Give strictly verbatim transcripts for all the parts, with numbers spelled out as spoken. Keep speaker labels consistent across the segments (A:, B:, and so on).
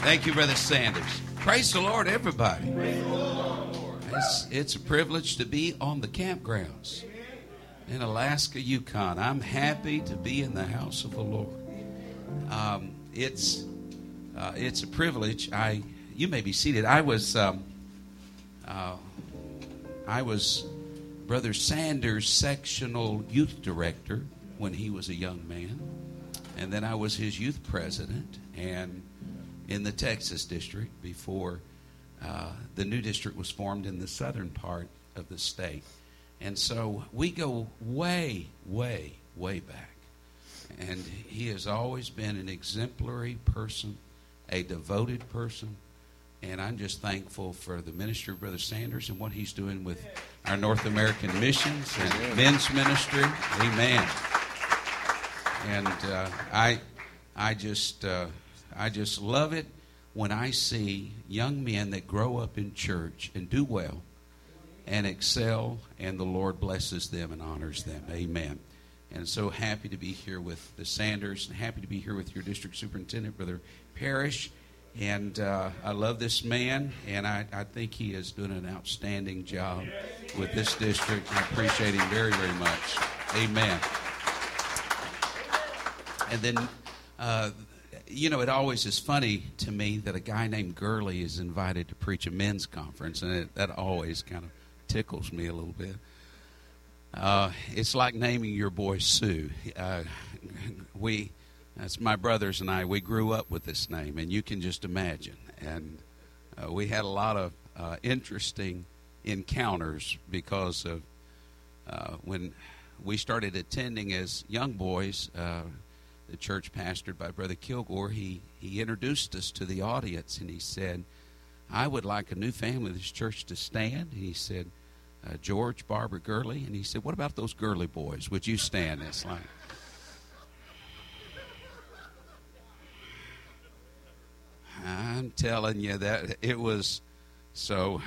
A: Thank you, Brother Sanders. Praise the Lord, everybody. It's, it's a privilege to be on the campgrounds in Alaska, Yukon. I'm happy to be in the house of the Lord. Um, it's uh, it's a privilege. I you may be seated. I was um, uh, I was Brother Sanders' sectional youth director when he was a young man, and then I was his youth president and in the Texas district before uh, the new district was formed in the southern part of the state. And so we go way, way, way back. And he has always been an exemplary person, a devoted person. And I'm just thankful for the ministry of Brother Sanders and what he's doing with our North American missions and men's ministry. Amen. And uh, I, I just, uh, I just love it when I see young men that grow up in church and do well and excel, and the Lord blesses them and honors them. Amen. And so happy to be here with the Sanders, and happy to be here with your district superintendent, Brother Parrish. And uh, I love this man, and I, I think he is doing an outstanding job with this district. I appreciate him very, very much. Amen. And then, uh, you know, it always is funny to me that a guy named Gurley is invited to preach a men's conference, and it, that always kind of tickles me a little bit. Uh, it's like naming your boy Sue. Uh, we, that's my brothers and I, we grew up with this name, and you can just imagine. And uh, we had a lot of uh, interesting encounters because of uh, when we started attending as young boys, uh, the church pastored by Brother Kilgore, he, he introduced us to the audience, and he said, I would like a new family of this church to stand. And he said, uh, George, Barbara, Gurley. And he said, what about those Gurley boys? Would you stand? It's like, I'm telling you that it was so.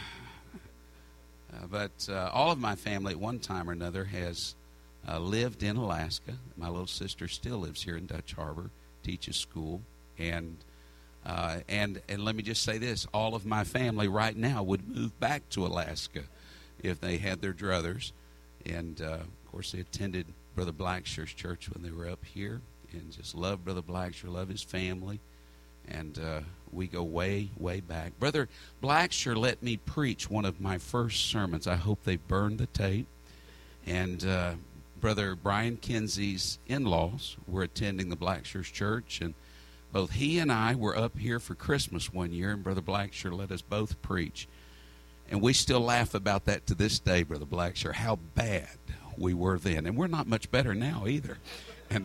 A: Uh, but uh, all of my family at one time or another has uh, lived in Alaska. My little sister still lives here in Dutch Harbor, teaches school. And Uh, and and let me just say this, all of my family right now would move back to Alaska if they had their druthers. And, uh, of course, they attended Brother Blackshear's church when they were up here and just love Brother Blackshear, love his family. And uh, we go way, way back. Brother Blackshear let me preach one of my first sermons. I hope they burned the tape. And uh, Brother Brian Kinsey's in-laws were attending the Blackshear's church, and both he and I were up here for Christmas one year, and Brother Blackshear let us both preach. And we still laugh about that to this day, Brother Blackshear, how bad we were then. And we're not much better now either. And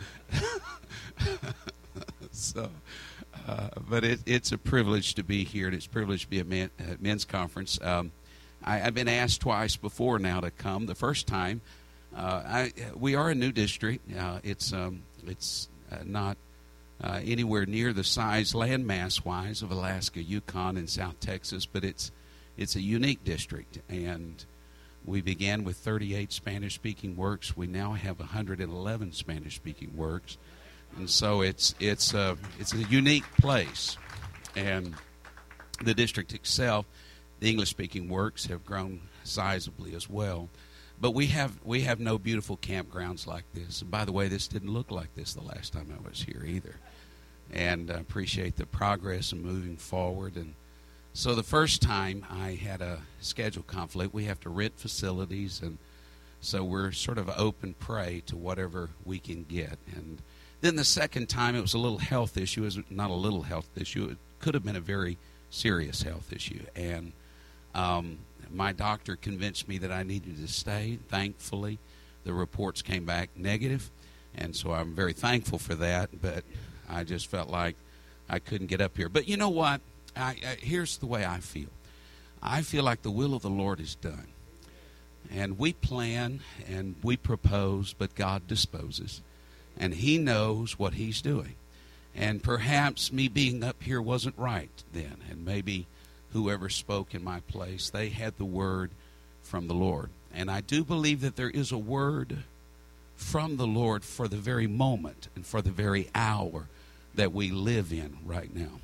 A: so, uh, but it, it's a privilege to be here, and it's a privilege to be at men, uh, men's conference. Um, I, I've been asked twice before now to come. The first time, uh, I, we are a new district. Uh, it's um, it's uh, not Uh, anywhere near the size, landmass-wise, of Alaska, Yukon, and South Texas, but it's it's a unique district. And we began with thirty-eight Spanish-speaking works. We now have one hundred eleven Spanish-speaking works, and so it's it's a it's a unique place. And the district itself, the English-speaking works have grown sizably as well. But we have we have no beautiful campgrounds like this. And by the way, this didn't look like this the last time I was here either. And I appreciate the progress and moving forward. And so the first time I had a schedule conflict. We have to rent facilities, and so we're sort of open prey to whatever we can get. And then the second time it was a little health issue. It was not a little health issue. It could have been a very serious health issue. And um my doctor convinced me that I needed to stay. Thankfully, the reports came back negative, and so I'm very thankful for that, but I just felt like I couldn't get up here. But you know what? I, I, here's the way I feel. I feel like the will of the Lord is done. And we plan and we propose, but God disposes. And He knows what He's doing. And perhaps me being up here wasn't right then, and maybe whoever spoke in my place, they had the word from the Lord. And I do believe that there is a word from the Lord for the very moment and for the very hour that we live in right now.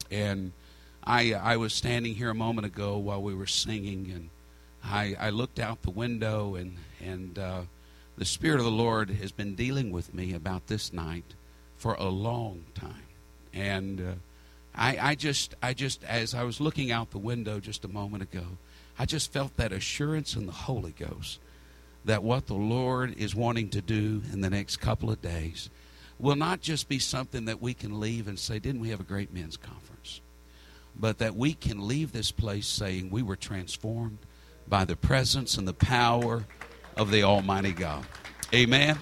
A: And I I was standing here a moment ago while we were singing, and I, I looked out the window, and, and uh, the Spirit of the Lord has been dealing with me about this night for a long time. And uh, I, I just, I just, as I was looking out the window just a moment ago, I just felt that assurance in the Holy Ghost that what the Lord is wanting to do in the next couple of days will not just be something that we can leave and say, didn't we have a great men's conference? But that we can leave this place saying we were transformed by the presence and the power of the Almighty God. Amen.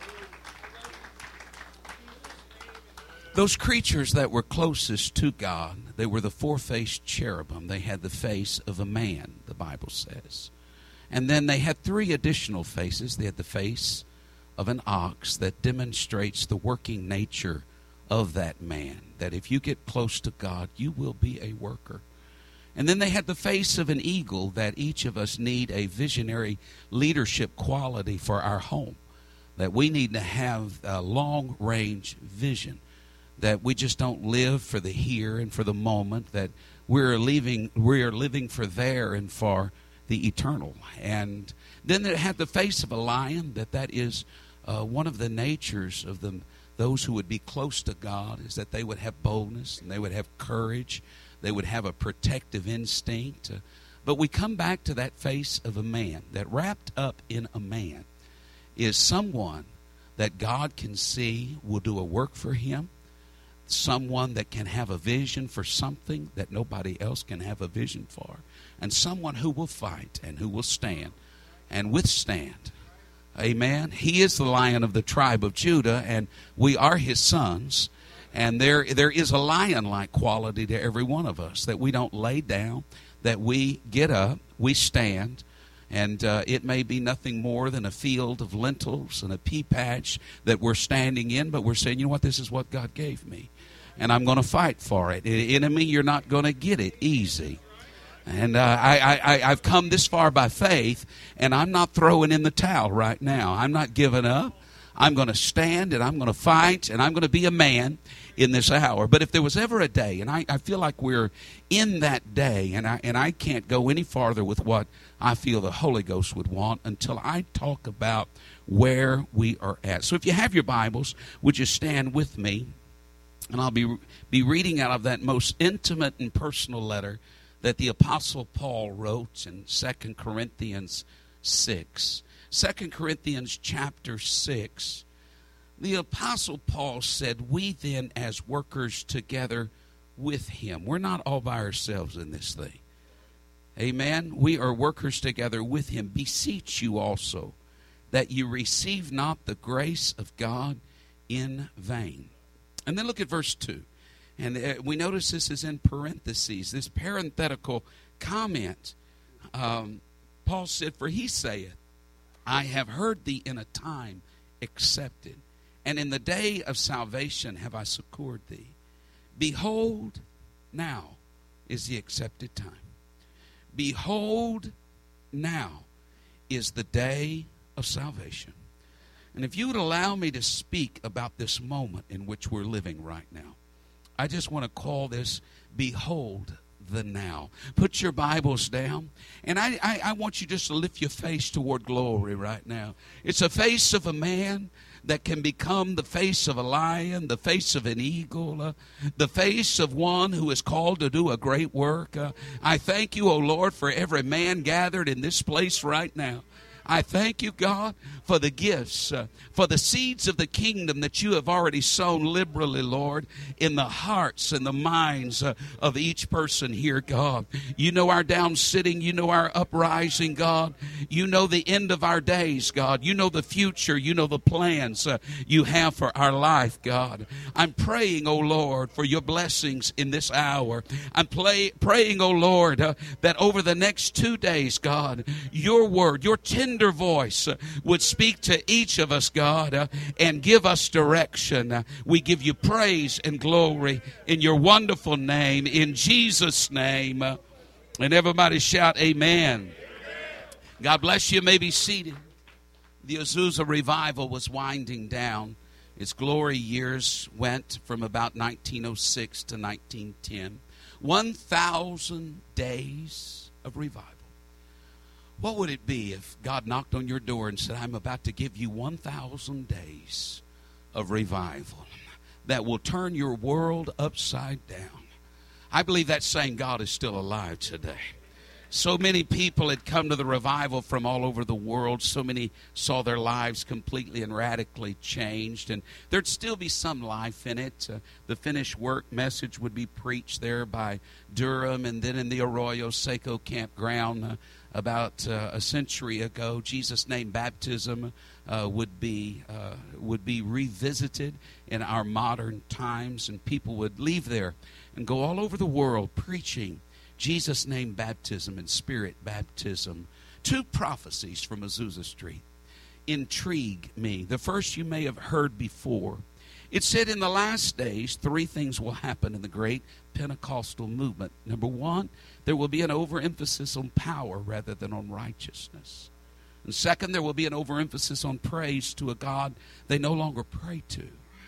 A: Those creatures that were closest to God, they were the four-faced cherubim. They had the face of a man, the Bible says. And then they had three additional faces. They had the face of an ox that demonstrates the working nature of that man, that if you get close to God, you will be a worker. And then they had the face of an eagle, that each of us need a visionary leadership quality for our home, that we need to have a long-range vision, that we just don't live for the here and for the moment, that we're living, we're living for there and for the eternal. And then it had the face of a lion, that that is uh, one of the natures of the, those who would be close to God, is that they would have boldness and they would have courage. They would have a protective instinct. Uh, but we come back to that face of a man, that wrapped up in a man is someone that God can see will do a work for him, someone that can have a vision for something that nobody else can have a vision for, and someone who will fight and who will stand and withstand. Amen. He is the Lion of the tribe of Judah, and we are his sons. And there, there is a lion-like quality to every one of us, that we don't lay down, that we get up, we stand, and uh, it may be nothing more than a field of lentils and a pea patch that we're standing in, but we're saying, you know what, this is what God gave me, and I'm going to fight for it. The enemy, you're not going to get it easy. And uh, I, I, I've come this far by faith, and I'm not throwing in the towel right now. I'm not giving up. I'm going to stand, and I'm going to fight, and I'm going to be a man in this hour. But if there was ever a day, and I, I feel like we're in that day, and I, and I can't go any farther with what I feel the Holy Ghost would want until I talk about where we are at. So if you have your Bibles, would you stand with me? And I'll be, be reading out of that most intimate and personal letter that the Apostle Paul wrote in Second Corinthians six. Second Corinthians chapter six, the Apostle Paul said, we then as workers together with him. We're not all by ourselves in this thing. Amen. We are workers together with him. Beseech you also that you receive not the grace of God in vain. And then look at verse two. And we notice this is in parentheses, this parenthetical comment. Um, Paul said, for he saith, I have heard thee in a time accepted, and in the day of salvation have I succored thee. Behold, now is the accepted time. Behold, now is the day of salvation. And if you would allow me to speak about this moment in which we're living right now, I just want to call this, behold the now. Put your Bibles down, and I, I, I want you just to lift your face toward glory right now. It's a face of a man that can become the face of a lion, the face of an eagle, uh, the face of one who is called to do a great work. Uh, I thank you, O Lord, for every man gathered in this place right now. I thank you, God, for the gifts, uh, for the seeds of the kingdom that you have already sown liberally, Lord, in the hearts and the minds uh, of each person here, God. You know our down sitting. You know our uprising, God. You know the end of our days, God. You know the future. You know the plans uh, you have for our life, God. I'm praying, oh Lord, for your blessings in this hour. I'm play, praying, oh Lord, uh, that over the next two days, God, your word, your tender voice uh, would speak to each of us, God, uh, and give us direction. Uh, we give you praise and glory in your wonderful name, in Jesus' name. Uh, and everybody shout amen. Amen. God bless you. You may be seated. The Azusa revival was winding down. Its glory years went from about nineteen oh six to nineteen ten. one thousand days of revival. What would it be if God knocked on your door and said, I'm about to give you one thousand days of revival that will turn your world upside down? I believe that same God is still alive today. So many people had come to the revival from all over the world. So many saw their lives completely and radically changed. And there'd still be some life in it. Uh, the finished work message would be preached there by Durham, and then in the Arroyo Seco campground uh, about uh, a century ago, Jesus' name baptism uh, would be uh, would be revisited in our modern times, and people would leave there and go all over the world preaching Jesus' name baptism and spirit baptism. Two prophecies from Azusa Street intrigue me. The first you may have heard before. It said in the last days, three things will happen in the great Pentecostal movement. Number one, there will be an overemphasis on power rather than on righteousness. And second, there will be an overemphasis on praise to a God they no longer pray to.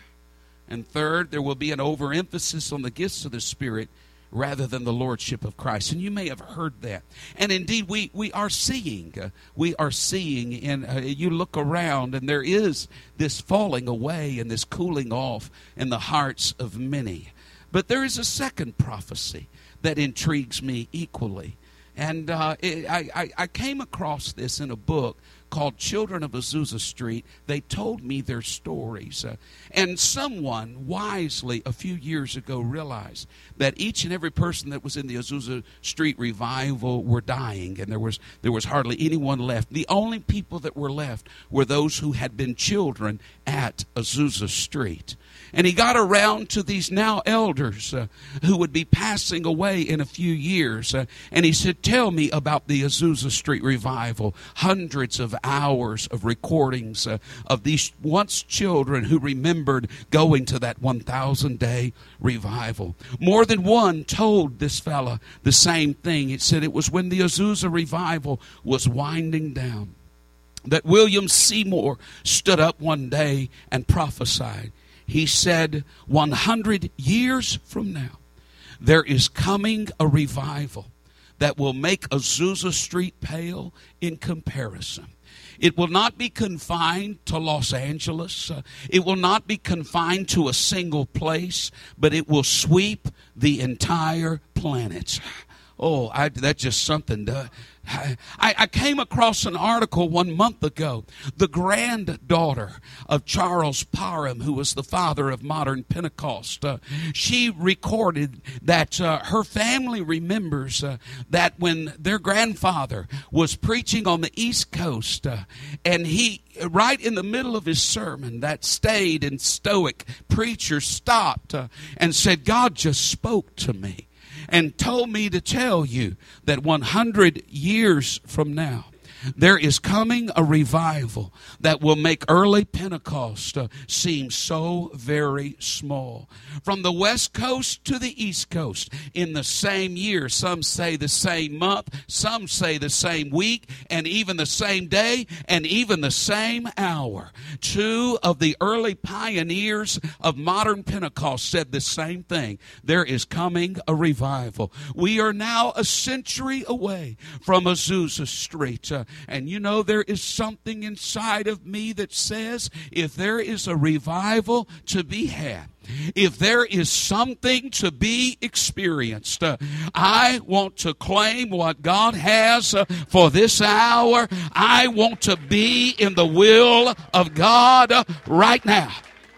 A: And third, there will be an overemphasis on the gifts of the Spirit rather than the lordship of Christ. And you may have heard that. And indeed, we, we are seeing, uh, we are seeing, and uh, you look around, and there is this falling away and this cooling off in the hearts of many. But there is a second prophecy that intrigues me equally. And uh, it, I, I, I came across this in a book called Children of Azusa Street. They told me their stories. Uh, and someone wisely a few years ago realized that each and every person that was in the Azusa Street revival were dying, and there was there was hardly anyone left. The only people that were left were those who had been children at Azusa Street. And he got around to these now elders uh, who would be passing away in a few years. Uh, and he said, tell me about the Azusa Street revival. Hundreds of hours of recordings uh, of these once children who remembered going to that one thousand day revival. More than one told this fella the same thing. It said it was when the Azusa revival was winding down that William Seymour stood up one day and prophesied. He said, one hundred years from now, there is coming a revival that will make Azusa Street pale in comparison. It will not be confined to Los Angeles. Uh, it will not be confined to a single place, but it will sweep the entire planet. Oh, I, that's just something to... I, I came across an article one month ago. The granddaughter of Charles Parham, who was the father of modern Pentecost, uh, she recorded that uh, her family remembers uh, that when their grandfather was preaching on the East Coast, uh, and he, right in the middle of his sermon, that staid and stoic preacher stopped uh, and said, God just spoke to me and told me to tell you that one hundred years from now, there is coming a revival that will make early Pentecost uh, seem so very small. From the West Coast to the East Coast in the same year, some say the same month, some say the same week, and even the same day, and even the same hour. Two of the early pioneers of modern Pentecost said the same thing. There is coming a revival. We are now a century away from Azusa Street. Uh, And you know, there is something inside of me that says if there is a revival to be had, if there is something to be experienced, uh, I want to claim what God has uh, for this hour. I want to be in the will of God uh, right now.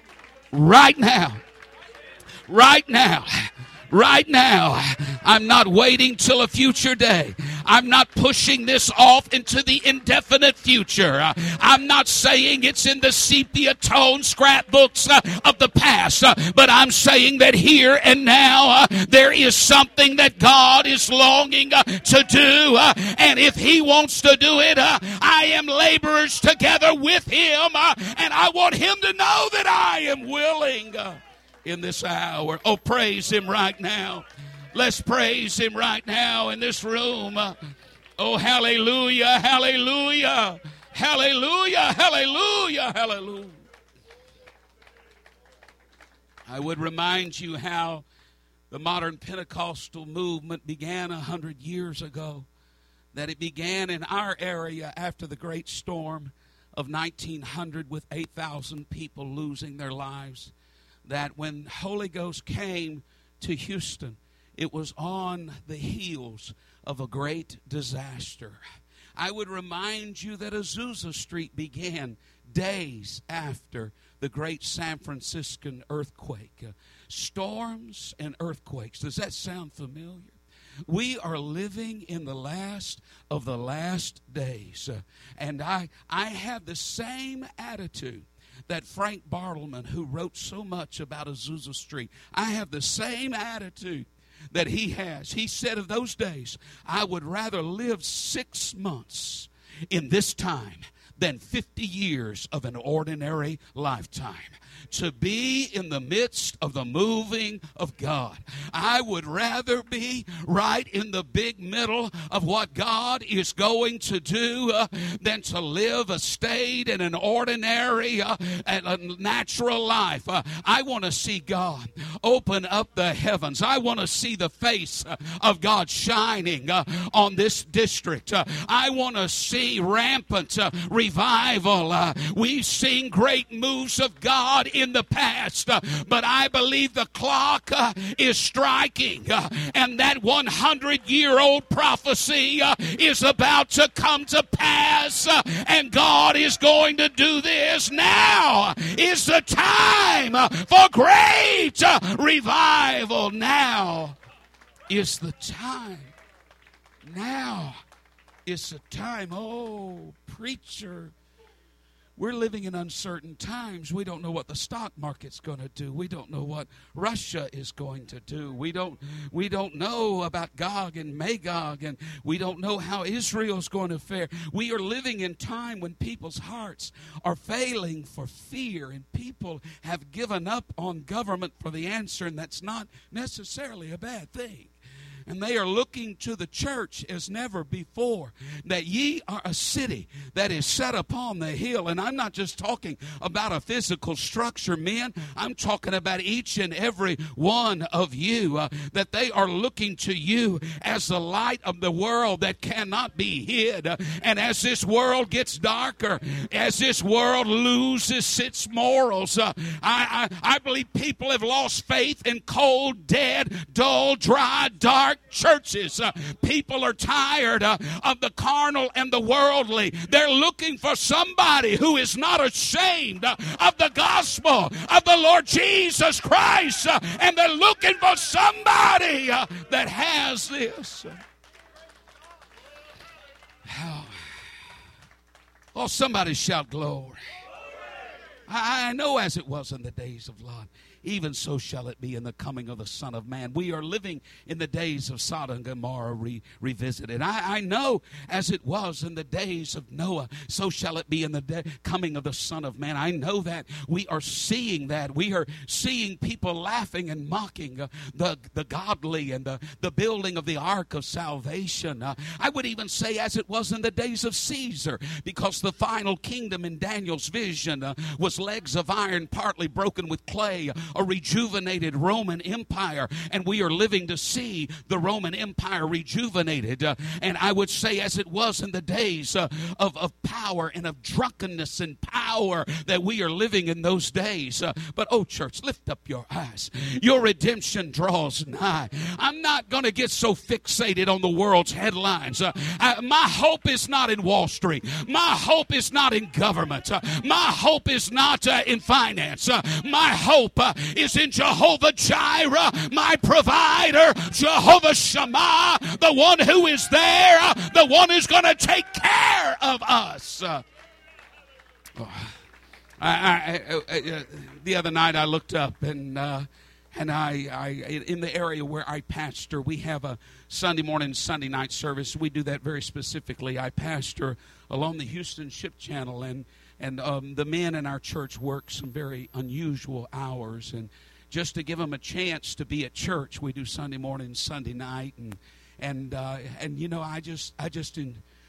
A: Right now. Right now. Right now. I'm not waiting till a future day. I'm not pushing this off into the indefinite future. Uh, I'm not saying it's in the sepia tone scrapbooks uh, of the past, uh, but I'm saying that here and now uh, there is something that God is longing uh, to do. Uh, and if He wants to do it, uh, I am laborers together with Him, uh, and I want Him to know that I am willing uh, in this hour. Oh, praise Him right now. Let's praise Him right now in this room. Oh, hallelujah, hallelujah, hallelujah, hallelujah, hallelujah. I would remind you how the modern Pentecostal movement began a hundred years ago, that it began in our area after the great storm of nineteen hundred with eight thousand people losing their lives, that when Holy Ghost came to Houston, it was on the heels of a great disaster. I would remind you that Azusa Street began days after the great San Franciscan earthquake. Uh, storms and earthquakes. Does that sound familiar? We are living in the last of the last days. Uh, and I, I have the same attitude that Frank Bartleman, who wrote so much about Azusa Street, I have the same attitude that he has. He said of those days, I would rather live six months in this time than fifty years of an ordinary lifetime. To be in the midst of the moving of God. I would rather be right in the big middle of what God is going to do uh, than to live a staid and an ordinary uh, and a natural life. Uh, I want to see God open up the heavens. I want to see the face uh, of God shining uh, on this district. Uh, I want to see rampant uh, revival. Uh, we've seen great moves of God in the past, uh, but I believe the clock uh, is striking, uh, and that hundred-year-old prophecy uh, is about to come to pass, uh, and God is going to do this. Now is the time uh, for great uh, revival. Now is the time. Now is the time. Oh, preacher, we're living in uncertain times. We don't know what the stock market's going to do. We don't know what Russia is going to do. We don't we don't know about Gog and Magog, and we don't know how Israel's going to fare. We are living in time when people's hearts are failing for fear, and people have given up on government for the answer, and that's not necessarily a bad thing. And they are looking to the church as never before, that ye are a city that is set upon the hill. And I'm not just talking about a physical structure, men. I'm talking about each and every one of you, uh, that they are looking to you as the light of the world that cannot be hid. Uh, and as this world gets darker, as this world loses its morals, uh, I, I, I believe people have lost faith in cold, dead, dull, dry, dark churches. Uh, people are tired uh, of the carnal and the worldly. They're looking for somebody who is not ashamed uh, of the gospel of the Lord Jesus Christ. Uh, and they're looking for somebody uh, that has this. Oh, oh, somebody shout glory. I, I know as it was in the days of Lot, even so shall it be in the coming of the Son of Man. We are living in the days of Sodom and Gomorrah re- revisited. I, I know as it was in the days of Noah, so shall it be in the day, coming of the Son of Man. I know that. We are seeing that. We are seeing people laughing and mocking uh, the, the godly and the, the building of the ark of salvation. Uh, I would even say as it was in the days of Caesar, because the final kingdom in Daniel's vision uh, was legs of iron partly broken with clay, a rejuvenated Roman Empire, and we are living to see the Roman Empire rejuvenated. Uh, and I would say as it was in the days uh, of, of power and of drunkenness and power, that we are living in those days. Uh, but oh, church, lift up your eyes. Your redemption draws nigh. I'm not going to get so fixated on the world's headlines. Uh, I, my hope is not in Wall Street. My hope is not in government. Uh, my hope is not uh, in finance. Uh, my hope uh, is in Jehovah Jireh, my provider, Jehovah Shammah, the one who is there, uh, the one who's going to take care of us. Uh, oh, I, I, I, uh, the other night I looked up and uh, and I, I in the area where I pastor, we have a Sunday morning, Sunday night service. We do that very specifically. I pastor along the Houston Ship Channel, and And um, the men in our church work some very unusual hours. And just to give them a chance to be at church, we do Sunday morning, Sunday night. And, and, uh, and you know, I just, I just, in,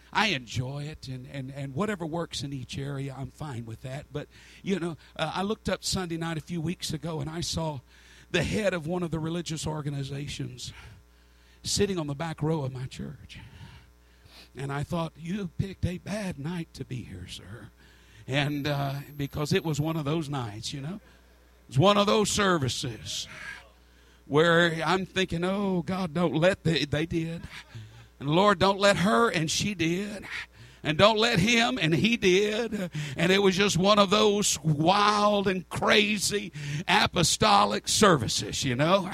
A: I enjoy it, and, and, and whatever works in each area, I'm fine with that. But, you know, uh, I looked up Sunday night a few weeks ago, and I saw the head of one of the religious organizations sitting on the back row of my church. And I thought, you picked a bad night to be here, sir. And uh, because it was one of those nights, you know. It was one of those services where I'm thinking, oh, God, don't let the, they did. And Lord, don't let her, and she did. And don't let him, and he did. And it was just one of those wild and crazy apostolic services, you know.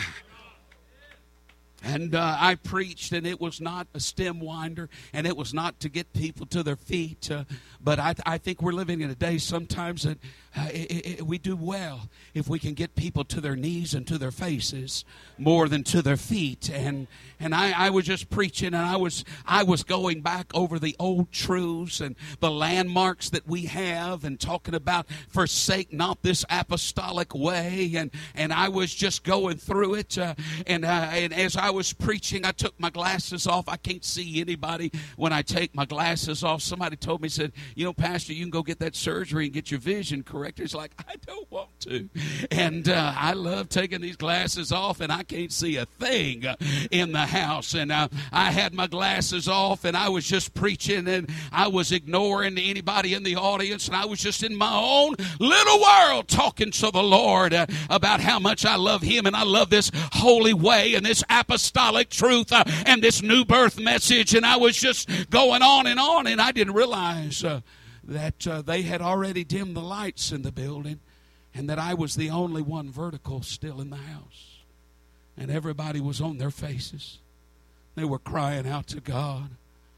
A: And uh, I preached, and it was not a stem winder, and it was not to get people to their feet. Uh, but I, I think we're living in a day sometimes that uh, it, it, we do well if we can get people to their knees and to their faces more than to their feet. And and I, I was just preaching, and I was I was going back over the old truths and the landmarks that we have, and talking about forsake not this apostolic way. And and I was just going through it, uh, and uh, and as I was preaching, I took my glasses off. I can't see anybody when I take my glasses off. Somebody told me, said, you know, Pastor, you can go get that surgery and get your vision corrected. It's like, I don't want to. And uh, I love taking these glasses off, and I can't see a thing uh, in the house. And uh, I had my glasses off, and I was just preaching, and I was ignoring anybody in the audience, and I was just in my own little world talking to the Lord uh, about how much I love him, and I love this holy way and this apostolic apostolic truth uh, and this new birth message. And I was just going on and on, and I didn't realize uh, that uh, they had already dimmed the lights in the building, and that I was the only one vertical still in the house. And everybody was on their faces. They were crying out to God.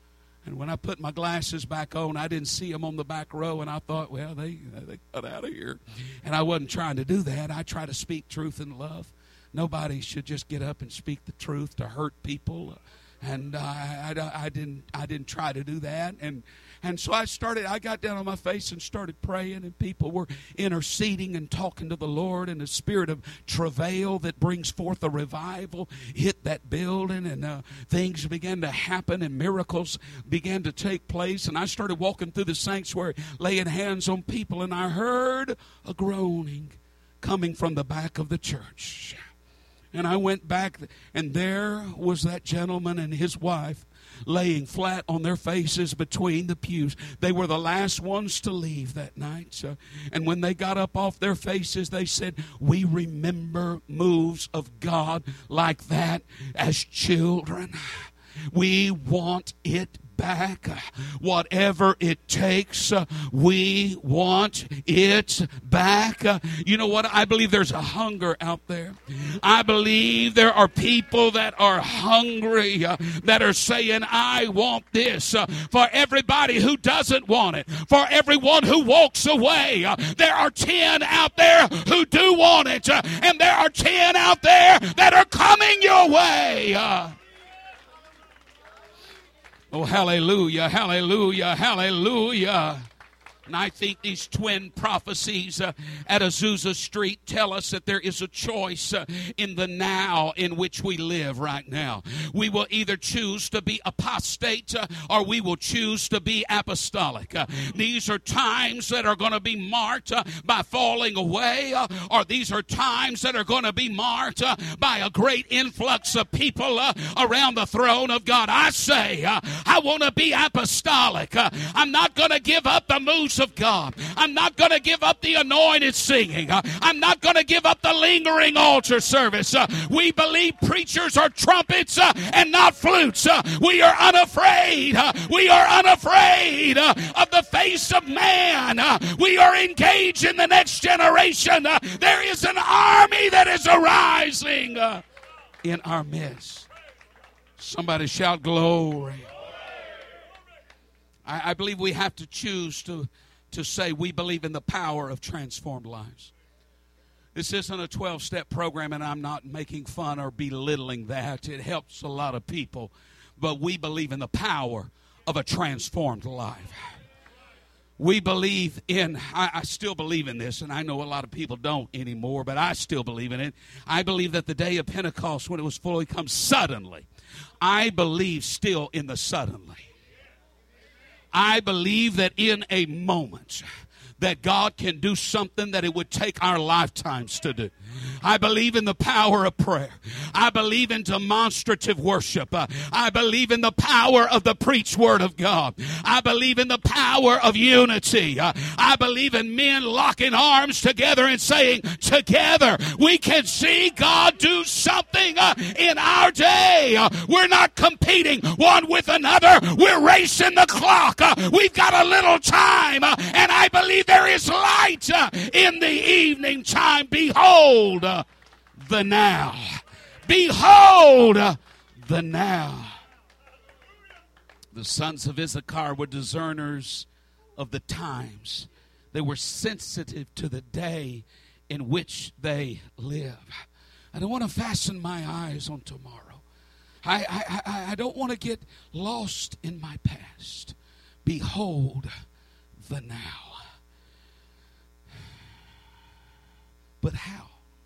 A: And when I put my glasses back on, I didn't see them on the back row, and I thought, well, they, they got out of here. And I wasn't trying to do that. I try to speak truth and love. Nobody should just get up and speak the truth to hurt people, and uh, I, I, I didn't. I didn't try to do that, and and so I started. I got down on my face and started praying, and people were interceding and talking to the Lord, and the spirit of travail that brings forth a revival hit that building, and uh, things began to happen, and miracles began to take place. And I started walking through the sanctuary, laying hands on people, and I heard a groaning coming from the back of the church. And I went back, and there was that gentleman and his wife laying flat on their faces between the pews. They were the last ones to leave that night. So, and when they got up off their faces, they said, we remember moves of God like that as children. We want it back. Whatever it takes, uh, we want it back. Uh, you know what? I believe there's a hunger out there. I believe there are people that are hungry, uh, that are saying, I want this. Uh, for everybody who doesn't want it, for everyone who walks away, uh, there are ten out there who do want it, uh, and there are ten out there that are coming your way. Uh, Oh, hallelujah, hallelujah, hallelujah. And I think these twin prophecies uh, at Azusa Street tell us that there is a choice uh, in the now in which we live right now. We will either choose to be apostate uh, or we will choose to be apostolic. Uh, these are times that are going to be marked uh, by falling away, uh, or these are times that are going to be marked uh, by a great influx of people uh, around the throne of God. I say, uh, I want to be apostolic. Uh, I'm not going to give up the moves of God. I'm not going to give up the anointed singing. Uh, I'm not going to give up the lingering altar service. Uh, we believe preachers are trumpets uh, and not flutes. Uh, we are unafraid. Uh, we are unafraid uh, of the face of man. Uh, we are engaged in the next generation. Uh, there is an army that is arising uh, in our midst. Somebody shout glory. I, I believe we have to choose to to say we believe in the power of transformed lives. This isn't a twelve-step program, and I'm not making fun or belittling that. It helps a lot of people. But we believe in the power of a transformed life. We believe in, I, I still believe in this, and I know a lot of people don't anymore, but I still believe in it. I believe that the day of Pentecost, when it was fully come suddenly, I believe still in the suddenly. I believe that in a moment that God can do something that it would take our lifetimes to do. I believe in the power of prayer. I believe in demonstrative worship. Uh, I believe in the power of the preached word of God. I believe in the power of unity. Uh, I believe in men locking arms together and saying, together we can see God do something uh, in our day. Uh, we're not competing one with another. We're racing the clock. Uh, we've got a little time. Uh, and I believe there is light uh, in the evening time. Behold uh, the now. Behold uh, the now. The sons of Issachar were discerners of the times. They were sensitive to the day in which they live. I don't want to fasten my eyes on tomorrow. I, I, I, I don't want to get lost in my past. Behold the now. But how?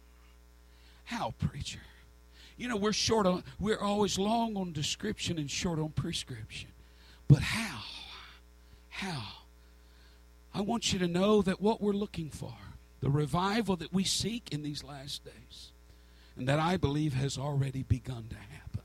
A: How, preacher? You know, we're short on, we're always long on description and short on prescription. But how? How? I want you to know that what we're looking for, the revival that we seek in these last days, and that I believe has already begun to happen.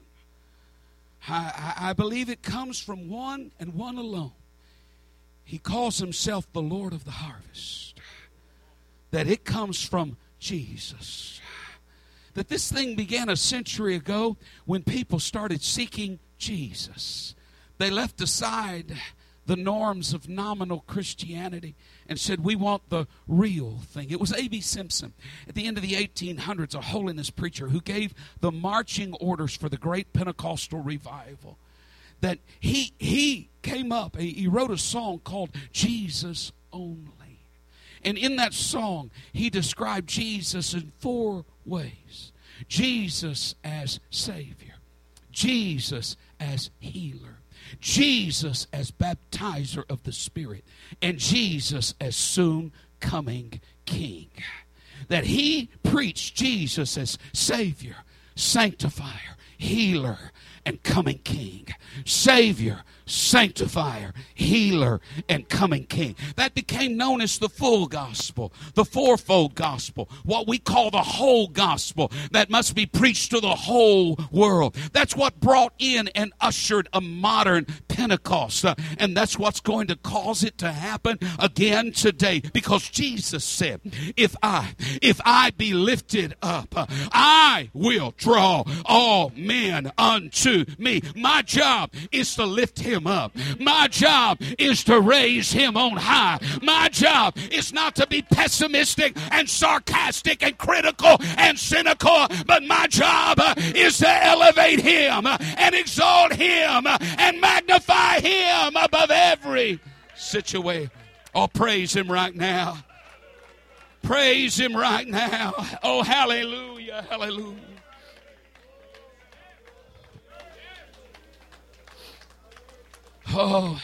A: I, I, I believe it comes from one and one alone. He calls himself the Lord of the harvest. That it comes from Jesus. That this thing began a century ago when people started seeking Jesus. They left aside the norms of nominal Christianity and said, we want the real thing. It was A B Simpson at the end of the eighteen hundreds, a holiness preacher who gave the marching orders for the great Pentecostal revival. That he, he came up, he wrote a song called Jesus Only. And in that song, he described Jesus in four ways. Jesus as Savior. Jesus as healer. Jesus as baptizer of the Spirit. And Jesus as soon coming King. That he preached Jesus as Savior, sanctifier, healer, and coming King. Savior, sanctifier, healer, and coming King. That became known as the full gospel, the fourfold gospel, what we call the whole gospel that must be preached to the whole world. That's what brought in and ushered a modern Pentecost. Uh, and that's what's going to cause it to happen again today. Because Jesus said, if I, if I be lifted up, uh, I will draw all men unto me. My job is to lift him up. My job is to raise him on high. My job is not to be pessimistic and sarcastic and critical and cynical, but my job uh, is to elevate him uh, and exalt him uh, and magnify him above every situation. Oh, praise him right now. Praise him right now. Oh, hallelujah, hallelujah. Oh,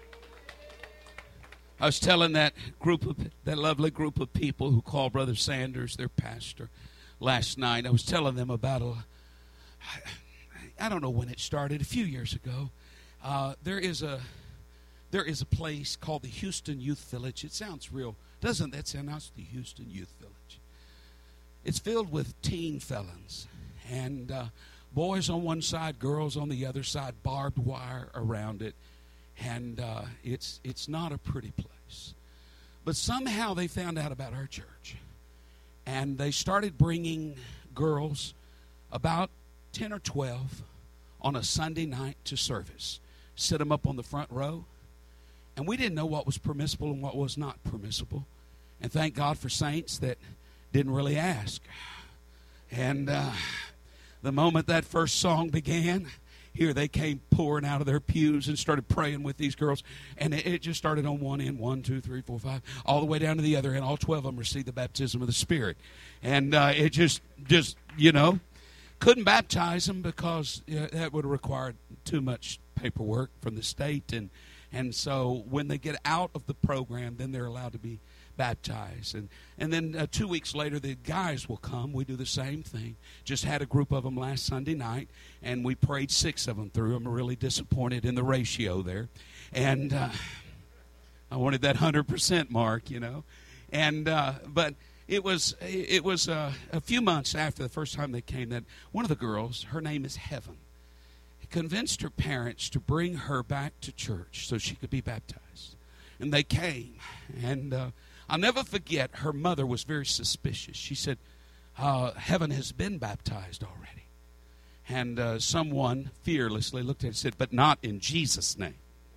A: I was telling that group of that lovely group of people who call Brother Sanders their pastor last night. I was telling them about a, I don't know when it started, a few years ago. Uh, there is a there is a place called the Houston Youth Village. It sounds real, doesn't that sound nice? The Houston Youth Village. It's filled with teen felons and uh, boys on one side, girls on the other side, barbed wire around it. And uh, it's it's not a pretty place. But somehow they found out about our church. And they started bringing girls, about ten or twelve, on a Sunday night to service. Sit them up on the front row. And we didn't know what was permissible and what was not permissible. And thank God for saints that didn't really ask. And uh, the moment that first song began, here they came pouring out of their pews and started praying with these girls. And it, it just started on one end, one, two, three, four, five, all the way down to the other end. All twelve of them received the baptism of the Spirit. And uh, it just, just, you know, couldn't baptize them because uh, that would have required too much paperwork from the state. And, and so when they get out of the program, then they're allowed to be baptized. And, and then uh, two weeks later, the guys will come. We do the same thing. Just had a group of them last Sunday night, and we prayed six of them through. I'm really disappointed in the ratio there. And uh, I wanted that one hundred percent mark, you know. And uh, but it was, it was uh, a few months after the first time they came that one of the girls, her name is Heaven, convinced her parents to bring her back to church so she could be baptized. And they came. And uh, I'll never forget, her mother was very suspicious. She said, uh, Heaven has been baptized already. And uh, someone fearlessly looked at her and said, but not in Jesus' name.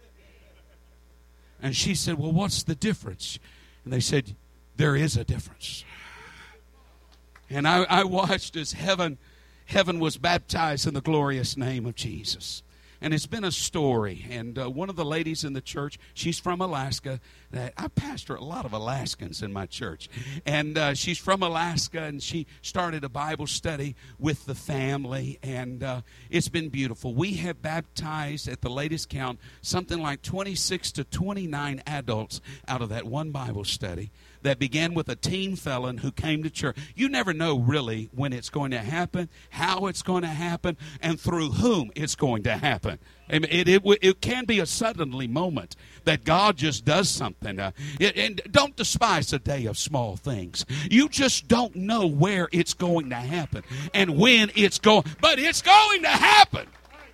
A: And she said, well, what's the difference? And they said, there is a difference. And I, I watched as Heaven Heaven was baptized in the glorious name of Jesus. And it's been a story. And uh, one of the ladies in the church, she's from Alaska. I pastor a lot of Alaskans in my church. And uh, she's from Alaska, and she started a Bible study with the family. And uh, it's been beautiful. We have baptized, at the latest count, something like twenty-six to twenty-nine adults out of that one Bible study that began with a teen felon who came to church. You never know really when it's going to happen, how it's going to happen, and through whom it's going to happen. And it, it, it can be a suddenly moment that God just does something. Uh, it, and don't despise a day of small things. You just don't know where it's going to happen and when it's going, but it's going to happen.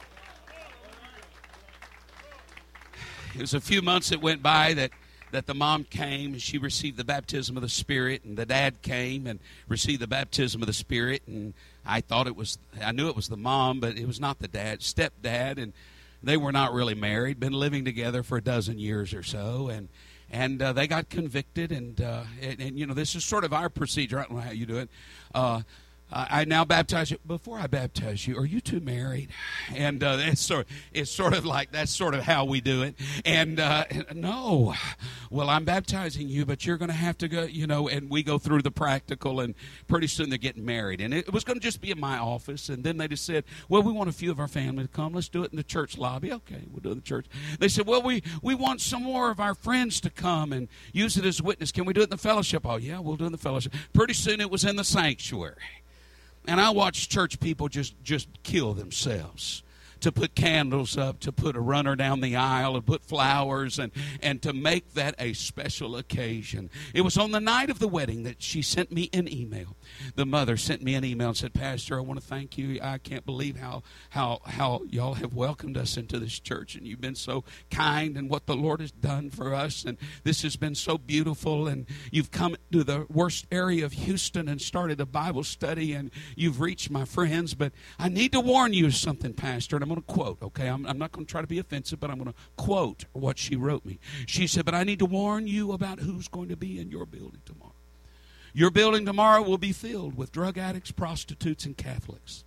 A: It was a few months that went by that that the mom came and she received the baptism of the Spirit, and the dad came and received the baptism of the Spirit, and I thought it was, I knew it was the mom, but it was not the dad, stepdad, and they were not really married, been living together for a dozen years or so, and and uh, they got convicted, and, uh, and, and, you know, this is sort of our procedure. I don't know how you do it. Uh, I now baptize you. Before I baptize you, are you two married? And uh, it's sort of, it's sort of like that's sort of how we do it. And uh, no, well, I'm baptizing you, but you're going to have to go, you know. And we go through the practical, and pretty soon they're getting married. And it was going to just be in my office. And then they just said, well, we want a few of our family to come. Let's do it in the church lobby. Okay, we'll do it in the church. They said, well, we we want some more of our friends to come and use it as a witness. Can we do it in the fellowship? Oh yeah, we'll do it in the fellowship. Pretty soon it was in the sanctuary. And I watched church people just, just kill themselves to put candles up, to put a runner down the aisle, and put flowers, and, and to make that a special occasion. It was on the night of the wedding that she sent me an email. The mother sent me an email and said, Pastor, I want to thank you. I can't believe how, how, how y'all have welcomed us into this church, and you've been so kind, and what the Lord has done for us, and this has been so beautiful, and you've come to the worst area of Houston and started a Bible study, and you've reached my friends, but I need to warn you of something, Pastor, and I'm going to quote, okay? I'm, I'm not going to try to be offensive, but I'm going to quote what she wrote me. She said, but I need to warn you about who's going to be in your building tomorrow. Your building tomorrow will be filled with drug addicts, prostitutes, and Catholics.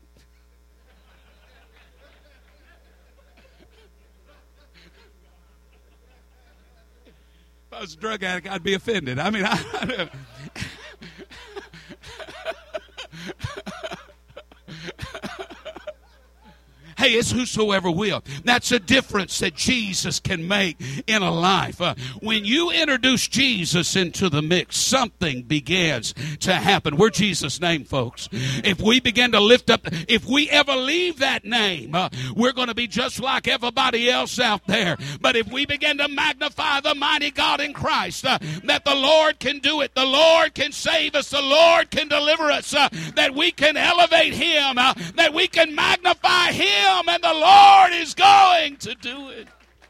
A: If I was a drug addict, I'd be offended. I mean, I, I Hey, it's whosoever will. That's a difference that Jesus can make in a life. Uh, when you introduce Jesus into the mix, something begins to happen. We're Jesus' name, folks. If we begin to lift up, if we ever leave that name, uh, we're going to be just like everybody else out there. But if we begin to magnify the mighty God in Christ, uh, that the Lord can do it, the Lord can save us, the Lord can deliver us, uh, that we can elevate Him, uh, that we can magnify Him, and the Lord is going to do it.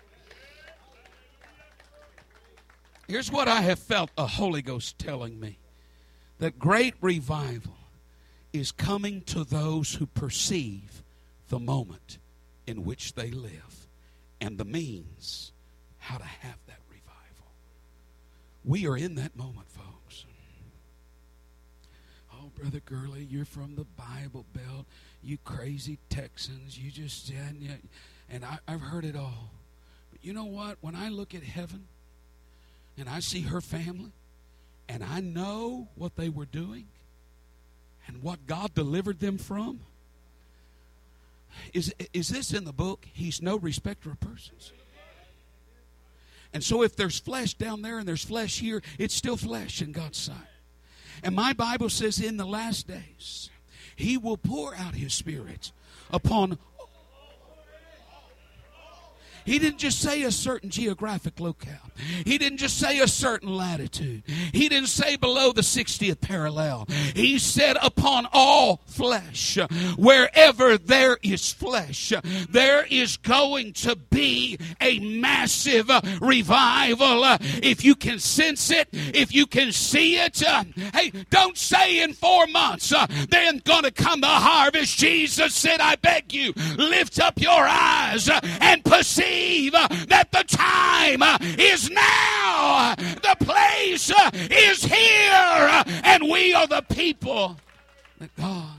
A: Here's what I have felt a Holy Ghost telling me. That great revival is coming to those who perceive the moment in which they live and the means how to have that revival. We are in that moment, folks. Oh, Brother Gurley, you're from the Bible Belt. You crazy Texans, you just, and, and I, I've heard it all. But you know what? When I look at Heaven and I see her family and I know what they were doing and what God delivered them from, is, is this in the book? He's no respecter of persons. And so if there's flesh down there and there's flesh here, it's still flesh in God's sight. And my Bible says in the last days, He will pour out His Spirit upon. He didn't just say a certain geographic locale. He didn't just say a certain latitude. He didn't say below the sixtieth parallel. He said upon all flesh. Wherever there is flesh, there is going to be a massive revival. If you can sense it, if you can see it, hey, don't say in four months, then going to come the harvest. Jesus said, I beg you, lift up your eyes and perceive that the time is now. The place is here. And we are the people that God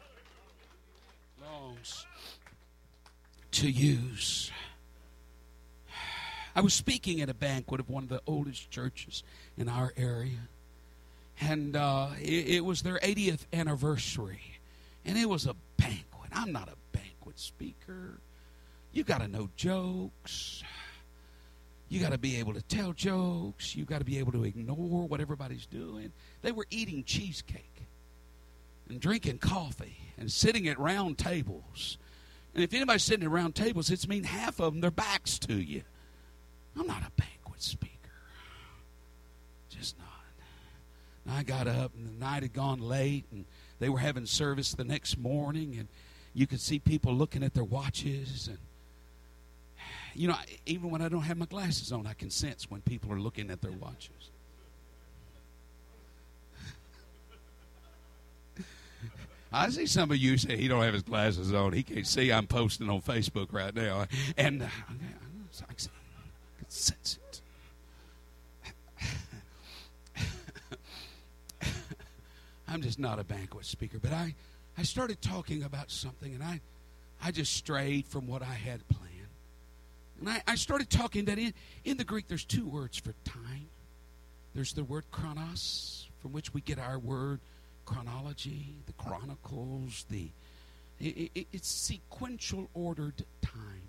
A: longs to use. I was speaking at a banquet of one of the oldest churches in our area. And uh, it, it was their eightieth anniversary. And it was a banquet. I'm not a banquet speaker. You got to know jokes. You got to be able to tell jokes. You got to be able to ignore what everybody's doing. They were eating cheesecake and drinking coffee and sitting at round tables. And if anybody's sitting at round tables, it's mean half of them, their backs to you. I'm not a banquet speaker. Just not. And I got up, and the night had gone late, and they were having service the next morning, and you could see people looking at their watches. And you know, even when I don't have my glasses on, I can sense when people are looking at their watches. I see some of you say he don't have his glasses on. He can't see I'm posting on Facebook right now. And uh, I can sense it. I'm just not a banquet speaker. But I, I started talking about something, and I, I just strayed from what I had planned. And I, I started talking that in, in the Greek there's two words for time. There's the word chronos, from which we get our word chronology, the chronicles, the it, it, it's sequential ordered time.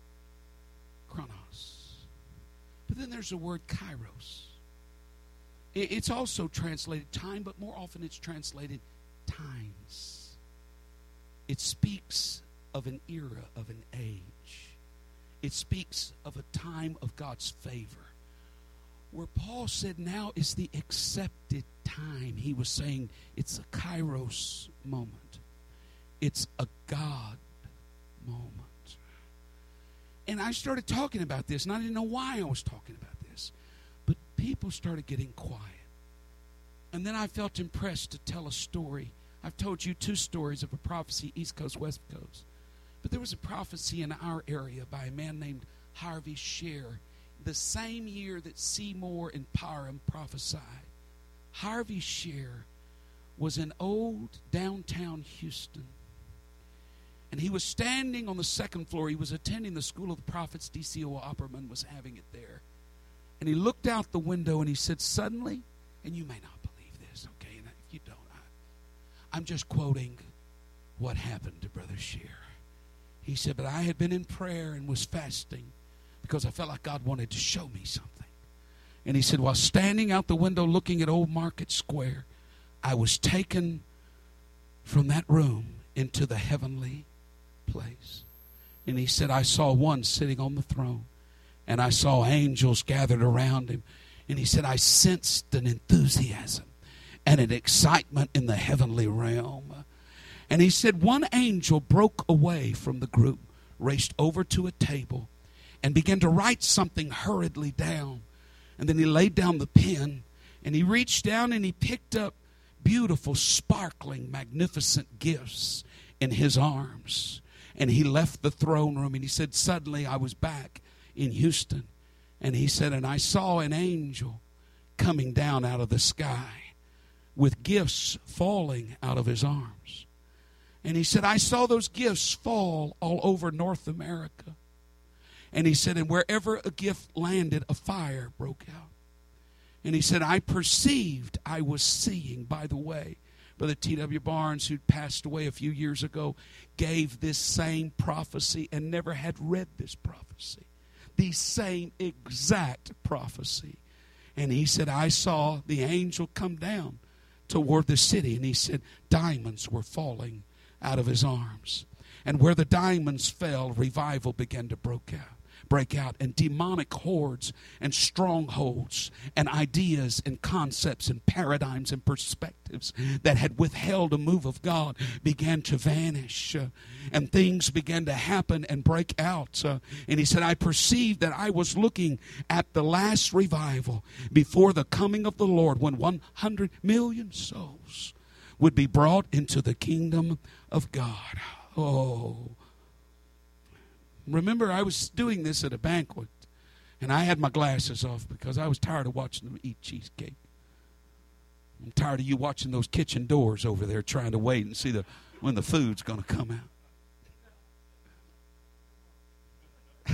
A: Chronos. But then there's the word kairos. It, it's also translated time, but more often it's translated times. It speaks of an era, of an age. It speaks of a time of God's favor. Where Paul said now is the accepted time, he was saying it's a kairos moment. It's a God moment. And I started talking about this, and I didn't know why I was talking about this. But people started getting quiet. And then I felt impressed to tell a story. I've told you two stories of a prophecy, East Coast, West Coast. But there was a prophecy in our area by a man named Harvey Shearer, the same year that Seymour and Parham prophesied. Harvey Shearer was in old downtown Houston. And he was standing on the second floor. He was attending the School of the Prophets. D C O Opperman was having it there. And he looked out the window and he said, suddenly, and you may not believe this, okay, and if you don't, I, I'm just quoting what happened to Brother Shearer. He said, but I had been in prayer and was fasting because I felt like God wanted to show me something. And he said, while standing out the window looking at Old Market Square, I was taken from that room into the heavenly place. And he said, I saw one sitting on the throne, and I saw angels gathered around him. And he said, I sensed an enthusiasm and an excitement in the heavenly realm. And he said, one angel broke away from the group, raced over to a table, and began to write something hurriedly down. And then he laid down the pen, and he reached down and he picked up beautiful, sparkling, magnificent gifts in his arms. And he left the throne room, and he said, suddenly I was back in Houston. And he said, and I saw an angel coming down out of the sky with gifts falling out of his arms. And he said, I saw those gifts fall all over North America. And he said, and wherever a gift landed, a fire broke out. And he said, I perceived I was seeing, by the way, Brother T W Barnes, who'd passed away a few years ago, gave this same prophecy and never had read this prophecy. the same exact prophecy. And he said, I saw the angel come down toward the city. And he said, diamonds were falling out of his arms. And where the diamonds fell, revival began to break out. break out, and demonic hordes and strongholds and ideas and concepts and paradigms and perspectives that had withheld a move of God began to vanish, uh, and things began to happen and break out. Uh, and he said, I perceived that I was looking at the last revival before the coming of the Lord, when one hundred million souls would be brought into the kingdom of God. Oh, remember, I was doing this at a banquet, and I had my glasses off because I was tired of watching them eat cheesecake. I'm tired of you watching those kitchen doors over there trying to wait and see the when the food's going to come out.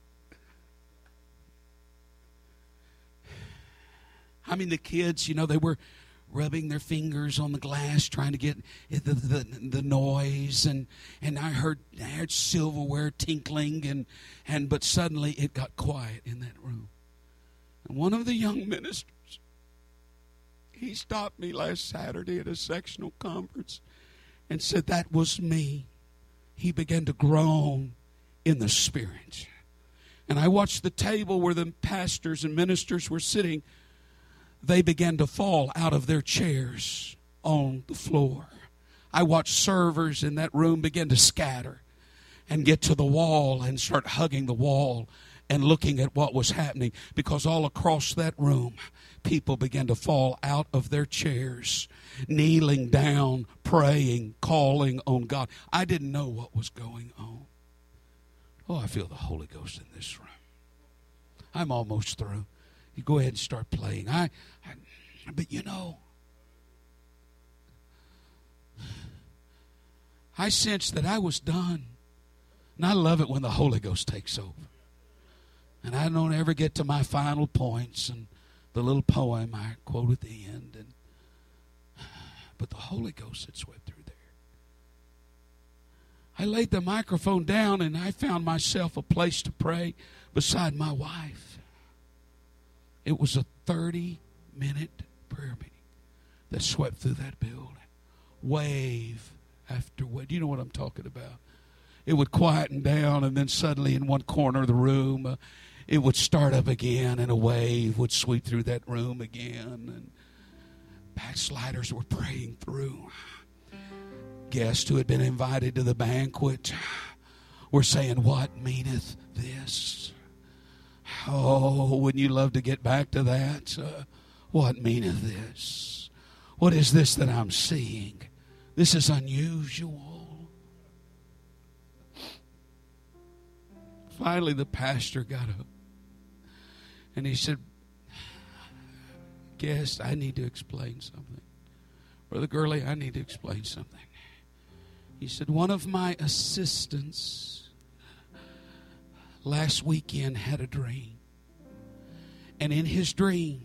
A: I mean, the kids, you know, they were rubbing their fingers on the glass, trying to get the the, the noise, and and I heard I heard silverware tinkling, and and but suddenly it got quiet in that room. And one of the young ministers, he stopped me last Saturday at a sectional conference and said, that was me. He began to groan in the spirit. And I watched the table where the pastors and ministers were sitting. They began to fall out of their chairs on the floor. I watched servers in that room begin to scatter and get to the wall and start hugging the wall and looking at what was happening, because all across that room, people began to fall out of their chairs, kneeling down, praying, calling on God. I didn't know what was going on. Oh, I feel the Holy Ghost in this room. I'm almost through. You go ahead and start playing. I, I, but you know, I sensed that I was done. And I love it when the Holy Ghost takes over. And I don't ever get to my final points and the little poem I quote at the end. And but the Holy Ghost had swept through there. I laid the microphone down and I found myself a place to pray beside my wife. It was a thirty-minute prayer meeting that swept through that building. Wave after wave. Do you know what I'm talking about? It would quieten down, and then suddenly in one corner of the room, uh, it would start up again, and a wave would sweep through that room again. And backsliders were praying through. Guests who had been invited to the banquet were saying, what meaneth this? Oh, wouldn't you love to get back to that? Uh, what meaneth this? What is this that I'm seeing? This is unusual. Finally, the pastor got up and he said, guest, I need to explain something. Brother Gurley, I need to explain something. He said, one of my assistants last weekend had a dream. And in his dream,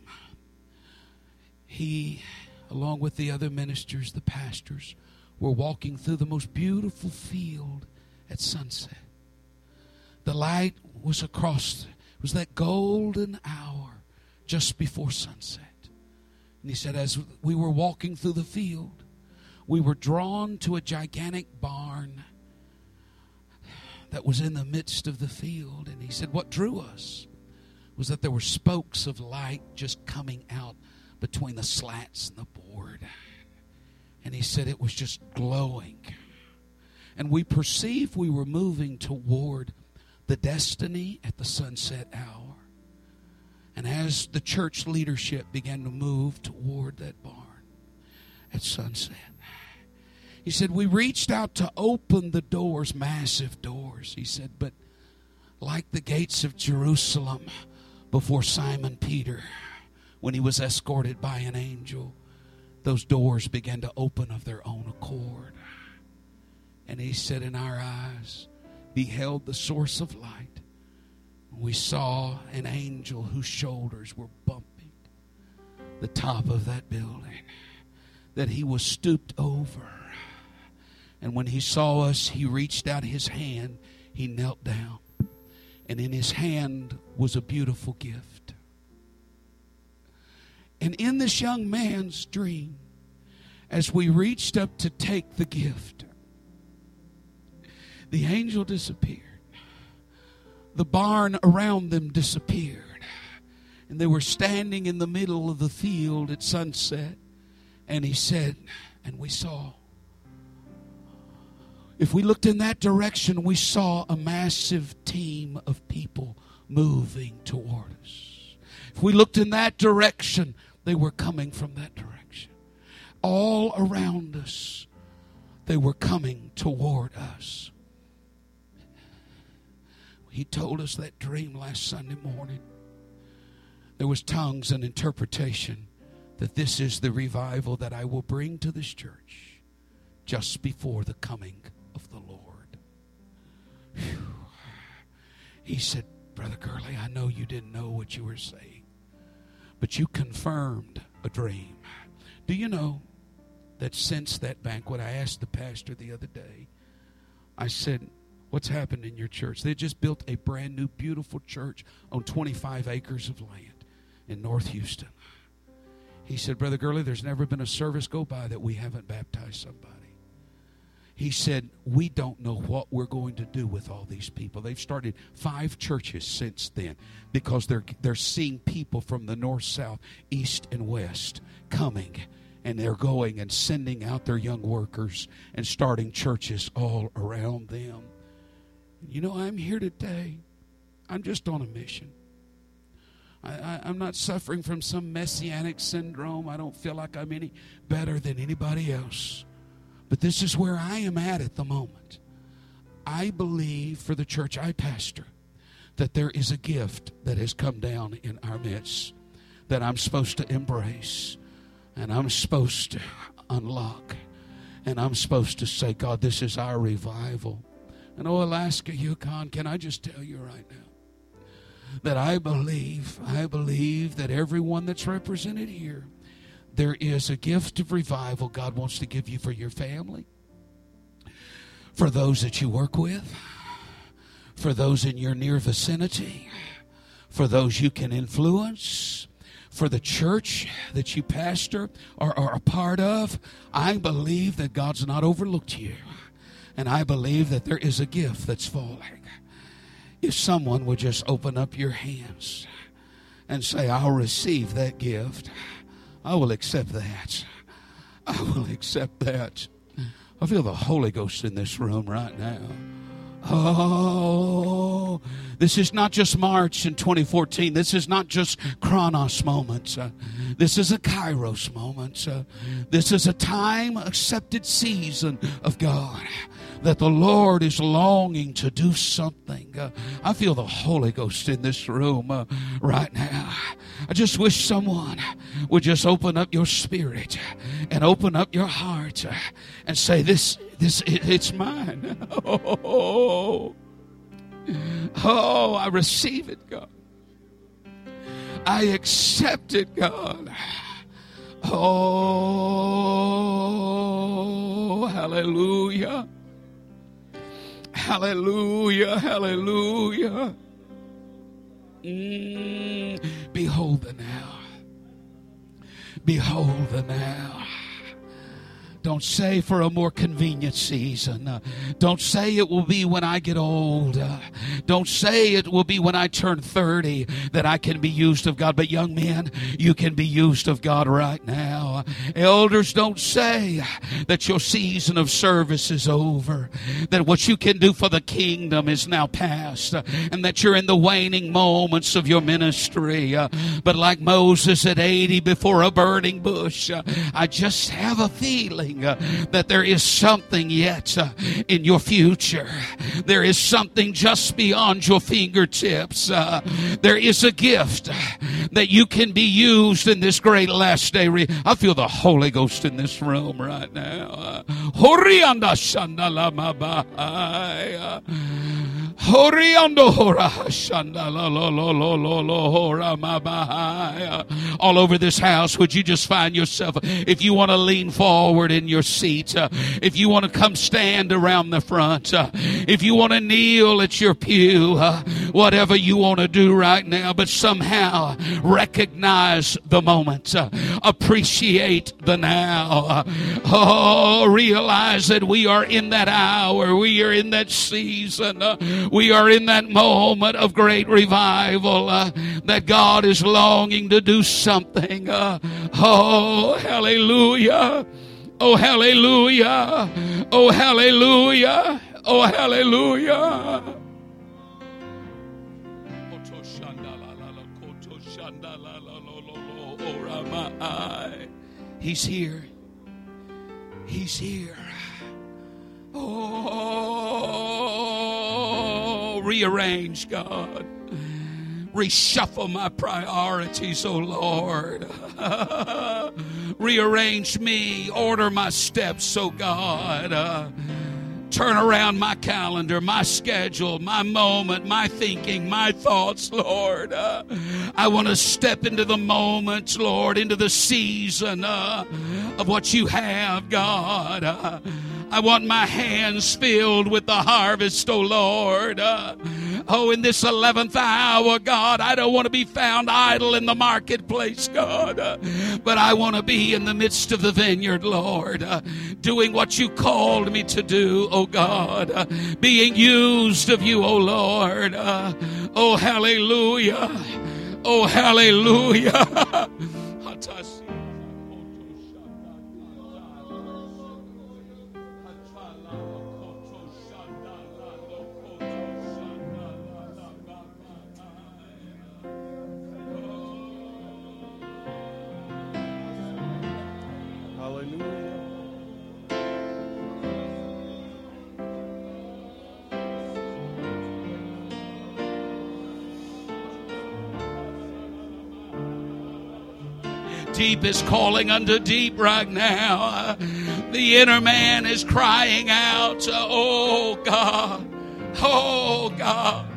A: he, along with the other ministers, the pastors, were walking through the most beautiful field at sunset. The light was across, it was that golden hour just before sunset. And he said, as we were walking through the field, we were drawn to a gigantic barn that was in the midst of the field. And he said, what drew us was that there were spokes of light just coming out between the slats and the board. And he said it was just glowing. And we perceived we were moving toward the destiny at the sunset hour. And as the church leadership began to move toward that barn at sunset, he said, we reached out to open the doors, massive doors. He said, but like the gates of Jerusalem before Simon Peter, when he was escorted by an angel, those doors began to open of their own accord. And he said, in our eyes, beheld the source of light. We saw an angel whose shoulders were bumping the top of that building, that he was stooped over. And when he saw us, he reached out his hand, he knelt down, and in his hand was a beautiful gift. And in this young man's dream, as we reached up to take the gift, the angel disappeared. The barn around them disappeared. And they were standing in the middle of the field at sunset. And he said, and we saw, if we looked in that direction, we saw a massive team of people moving toward us. If we looked in that direction, they were coming from that direction. All around us, they were coming toward us. He told us that dream last Sunday morning. There was tongues and interpretation that this is the revival that I will bring to this church just before the coming of the Lord. Whew. He said, Brother Gurley, I know you didn't know what you were saying, but you confirmed a dream. Do you know that since that banquet, I asked the pastor the other day, I said, what's happened in your church? They just built a brand new, beautiful church on twenty-five acres of land in North Houston. He said, Brother Gurley, there's never been a service go by that we haven't baptized somebody. He said, we don't know what we're going to do with all these people. They've started five churches since then because they're, they're seeing people from the north, south, east, and west coming. And they're going and sending out their young workers and starting churches all around them. You know, I'm here today. I'm just on a mission. I, I, I'm not suffering from some messianic syndrome. I don't feel like I'm any better than anybody else. But this is where I am at at the moment. I believe for the church I pastor that there is a gift that has come down in our midst that I'm supposed to embrace and I'm supposed to unlock and I'm supposed to say, God, this is our revival. And oh, Alaska, Yukon, can I just tell you right now that I believe, I believe that everyone that's represented here, there is a gift of revival God wants to give you for your family, for those that you work with, for those in your near vicinity, for those you can influence, for the church that you pastor or are a part of. I believe that God's not overlooked you. And I believe that there is a gift that's falling. If someone would just open up your hands and say, I'll receive that gift. I will accept that. I will accept that. I feel the Holy Ghost in this room right now. Oh, this is not just March in twenty fourteen. This is not just Chronos moments. Uh, this is a Kairos moment. Uh, this is a time accepted season of God that the Lord is longing to do something. Uh, I feel the Holy Ghost in this room uh, right now. I just wish someone would just open up your spirit and open up your heart uh, and say, this, this, it, it's mine. Oh, oh, I receive it, God. I accept it, God. Oh, hallelujah. Hallelujah, hallelujah. Mm, behold the now. Behold the now. Don't say for a more convenient season. Uh, don't say it will be when I get old. Uh, don't say it will be when I turn thirty that I can be used of God. But young men, you can be used of God right now. Elders, don't say that your season of service is over. That what you can do for the kingdom is now past. Uh, and that you're in the waning moments of your ministry. Uh, but like Moses at eighty before a burning bush, uh, I just have a feeling Uh, that there is something yet uh, in your future. There is something just beyond your fingertips. Uh, there is a gift that you can be used in this great last day. Re- I feel the Holy Ghost in this room right now. Horianda shandala mabaya. Horiando hora shandala lo lo lo lo lo hora mabaya. All over this house, would you just find yourself, if you want to lean forward in your seat, uh, if you want to come stand around the front, uh, if you want to kneel at your pew, uh, whatever you want to do right now, but somehow recognize the moment. Uh, appreciate the now. Uh, oh, realize that we are in that hour. We are in that season. Uh, we are in that moment of great revival. Uh, that God is longing to do something. Uh, oh, hallelujah. Oh, hallelujah. Oh, hallelujah. Oh, hallelujah. He's here. He's here. Oh, rearrange, God. Reshuffle my priorities, oh Lord. Rearrange me. Order my steps, oh God. Uh, turn around my calendar, my schedule, my moment, my thinking, my thoughts, Lord. Uh, I want to step into the moment, Lord, into the season uh, of what you have, God. Uh, I want my hands filled with the harvest, oh Lord. Uh, oh, in this eleventh hour, God, I don't want to be found idle in the marketplace, God. Uh, but I want to be in the midst of the vineyard, Lord, uh, doing what you called me to do, oh God. Uh, being used of you, oh Lord. Uh, oh, hallelujah. Oh, hallelujah. Deep is calling unto deep right now. Uh, the inner man is crying out, uh, oh God, oh God.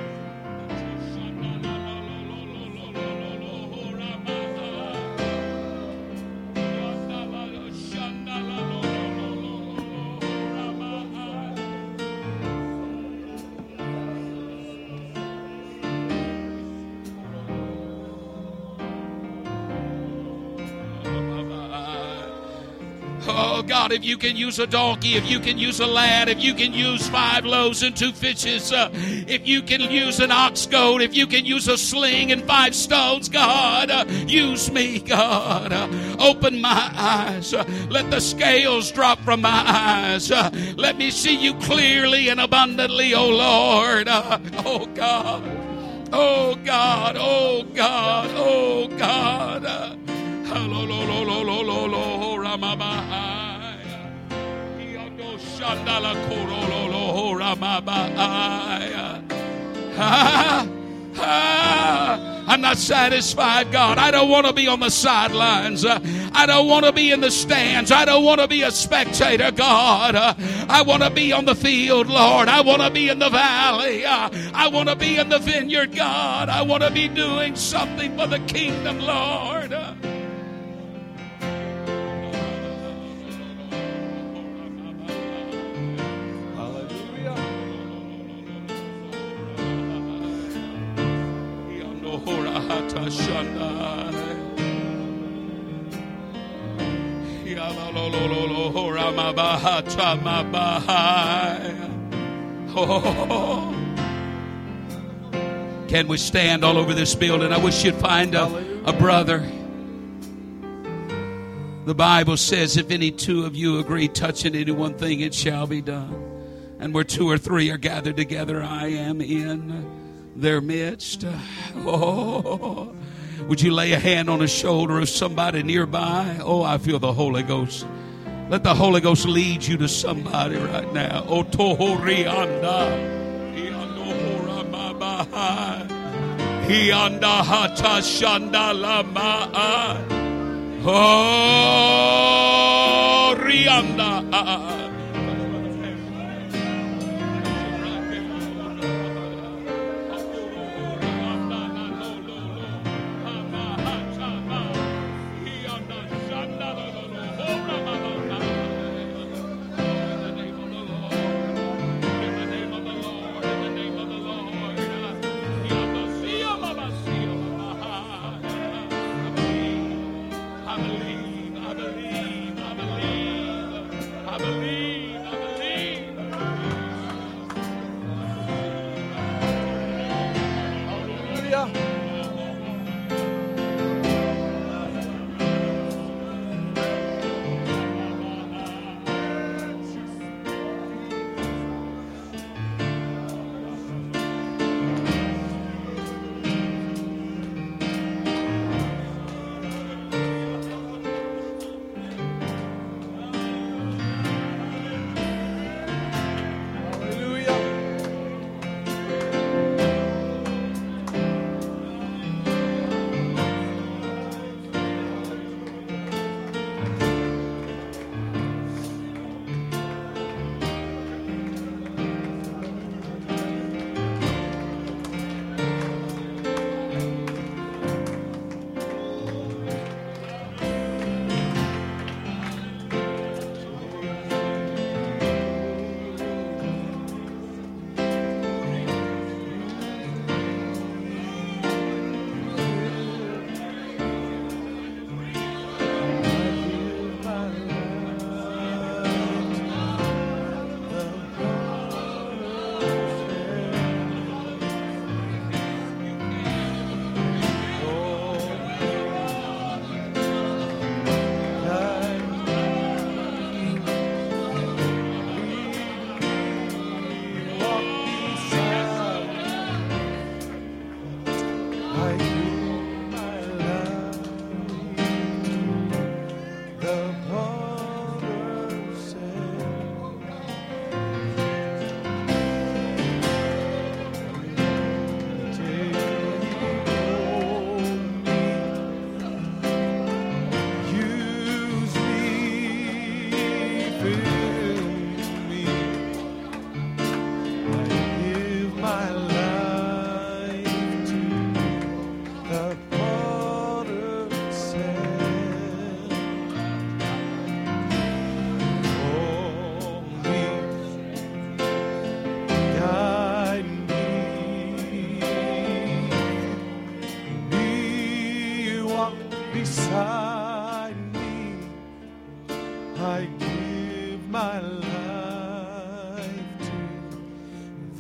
A: Oh, God, if you can use a donkey, if you can use a lad, if you can use five loaves and two fishes, uh, if you can use an ox goad, if you can use a sling and five stones, God, uh, use me, God. Uh, open my eyes. Uh, let the scales drop from my eyes. Uh, let me see you clearly and abundantly, oh Lord. Uh, oh, God. Oh, God. Oh, God. Oh, God. Uh, I'm not satisfied, God. I don't want to be on the sidelines. Uh, I don't want to be in the stands. I don't want to be a spectator, God. Uh, I want to be on the field, Lord. I want to be in the valley. Uh, I want to be in the vineyard, God. I want to be doing something for the kingdom, Lord. Uh, Oh. Can we stand all over this building? I wish you'd find a, a brother. The Bible says, if any two of you agree touching any one thing, it shall be done. And where two or three are gathered together, I am in their midst. Oh, would you lay a hand on the shoulder of somebody nearby? Oh, I feel the Holy Ghost. Let the Holy Ghost lead you to somebody right now. Oh, tohorianda. Hianda hata shanda lama. Oh, rianda.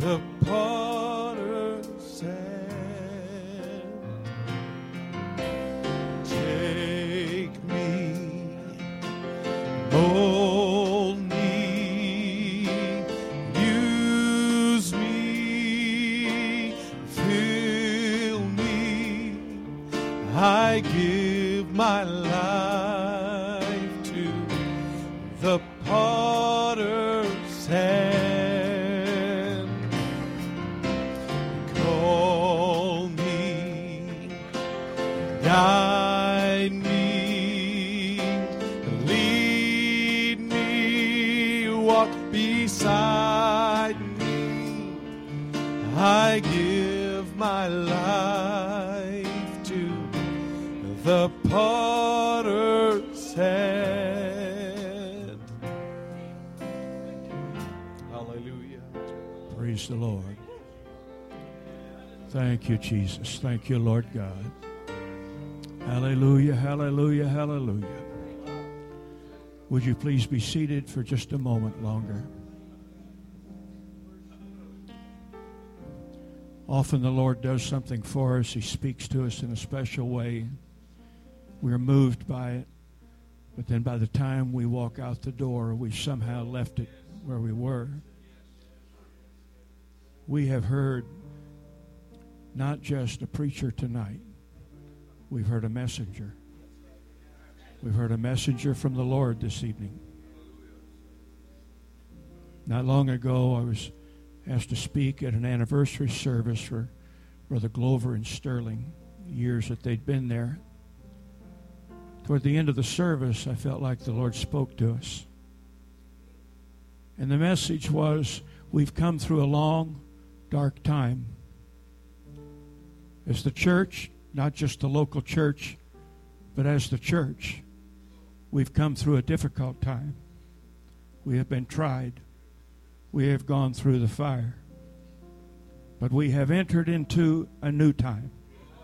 B: the potter's hand. Take me, mold me, use me, fill me. I give my life to the potter's hand. Call me, guide me, lead me, walk beside me. I give my life to the potter's hand. Hallelujah.
C: Praise the Lord. Thank you, Jesus. Thank you, Lord God. Hallelujah, hallelujah, hallelujah. Would you please be seated for just a moment longer? Often the Lord does something for us. He speaks to us in a special way. We're moved by it. But then by the time we walk out the door, we've somehow left it where we were. We have heard not just a preacher tonight. We've heard a messenger. We've heard a messenger from the Lord this evening. Not long ago, I was asked to speak at an anniversary service for Brother Glover and Sterling, years that they'd been there. Toward the end of the service, I felt like the Lord spoke to us. And the message was, we've come through a long, dark time. As the church, not just the local church, but as the church, we've come through a difficult time. We have been tried. We have gone through the fire. But we have entered into a new time.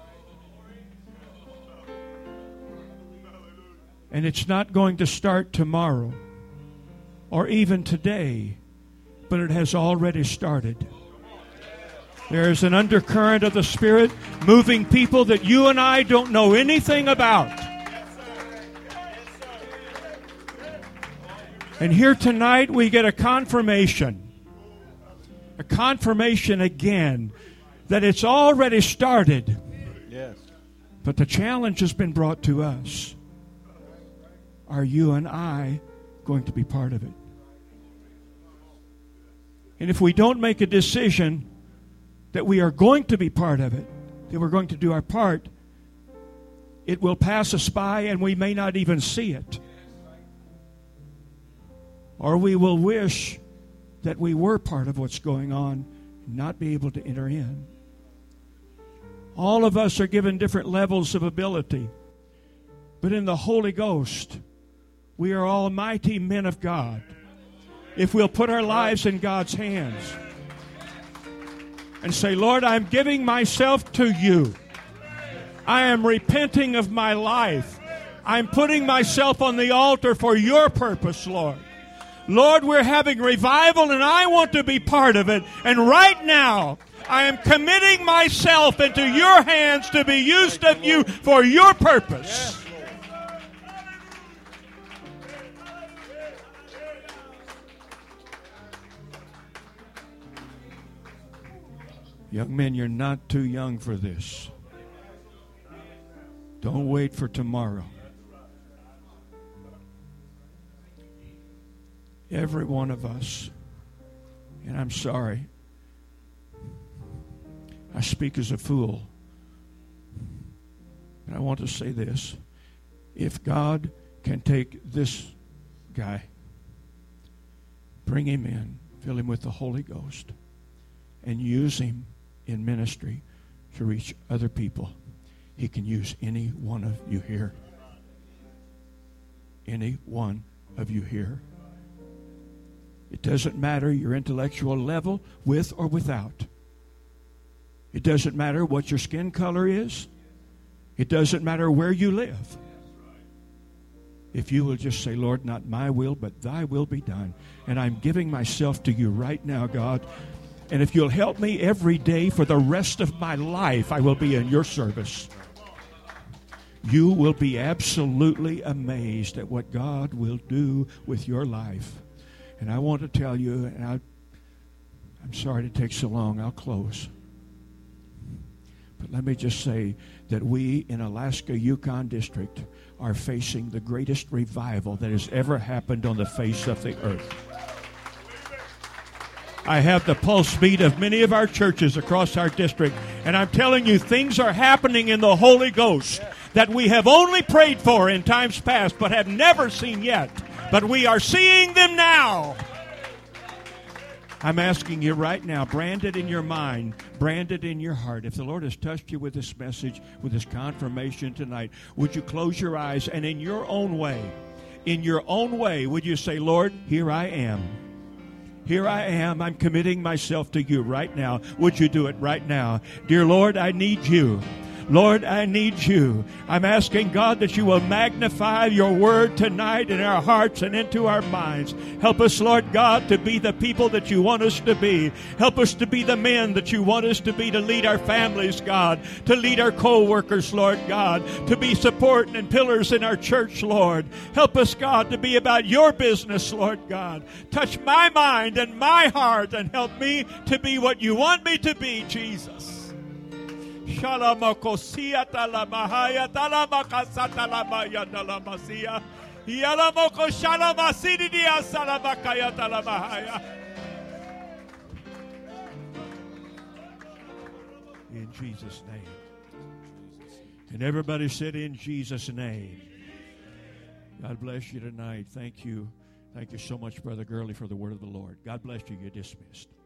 C: And it's not going to start tomorrow or even today, but it has already started. There is an undercurrent of the Spirit moving people that you and I don't know anything about. And here tonight we get a confirmation, a confirmation again that it's already started.
B: Yes.
C: But the challenge has been brought to us. Are you and I going to be part of it? And if we don't make a decision that we are going to be part of it, that we're going to do our part, it will pass us by and we may not even see it. Or we will wish that we were part of what's going on and not be able to enter in. All of us are given different levels of ability. But in the Holy Ghost, we are all mighty men of God. If we'll put our lives in God's hands and say, Lord, I'm giving myself to you. I am repenting of my life. I'm putting myself on the altar for your purpose, Lord. Lord, we're having revival and I want to be part of it. And right now, I am committing myself into your hands to be used of you for your purpose. Young men, you're not too young for this. Don't wait for tomorrow. Every one of us, and I'm sorry, I speak as a fool, but I want to say this. If God can take this guy, bring him in, fill him with the Holy Ghost, and use him in ministry to reach other people, he can use any one of you here. Any one of you here. It doesn't matter your intellectual level, with or without. It doesn't matter what your skin color is. It doesn't matter where you live. If you will just say, Lord, not my will, but thy will be done. And I'm giving myself to you right now, God. And if you'll help me every day for the rest of my life, I will be in your service. You will be absolutely amazed at what God will do with your life. And I want to tell you, and I, I'm sorry to take so long, I'll close. But let me just say that we in Alaska Yukon District are facing the greatest revival that has ever happened on the face of the earth. I have the pulse beat of many of our churches across our district, and I'm telling you, things are happening in the Holy Ghost that we have only prayed for in times past but have never seen yet. But we are seeing them now. I'm asking you right now, brand it in your mind, brand it in your heart. If the Lord has touched you with this message, with this confirmation tonight, would you close your eyes and in your own way, in your own way, would you say, Lord, here I am. Here I am. I'm committing myself to you right now. Would you do it right now? Dear Lord, I need you. Lord, I need you. I'm asking, God, that you will magnify your word tonight in our hearts and into our minds. Help us, Lord God, to be the people that you want us to be. Help us to be the men that you want us to be, to lead our families, God, to lead our co-workers, Lord God, to be support and pillars in our church, Lord. Help us, God, to be about your business, Lord God. Touch my mind and my heart and help me to be what you want me to be, Jesus. Shalamokosia talamahaya talamakasata lamaya talamasia. Yalamoko shalamasidia salamakaya talamahaya. In Jesus' name. And everybody said, in Jesus' name. God bless you tonight. Thank you. Thank you so much, Brother Gurley, for the word of the Lord. God bless you. You're dismissed.